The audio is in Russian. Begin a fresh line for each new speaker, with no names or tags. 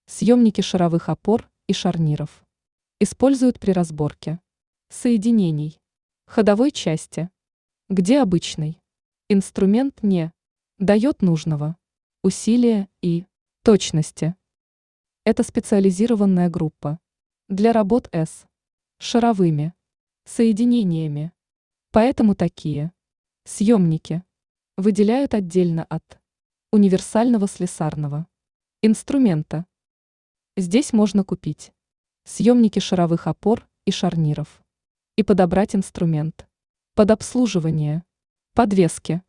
Съемники шаровых опор и шарниров. Используют при разборке соединений ходовой части, где обычный инструмент не дает нужного усилия и точности. Это специализированная группа для работ с шаровыми соединениями. Поэтому такие съемники выделяют отдельно от универсального слесарного инструмента. Здесь можно купить съемники шаровых опор и шарниров и подобрать инструмент под обслуживание подвески.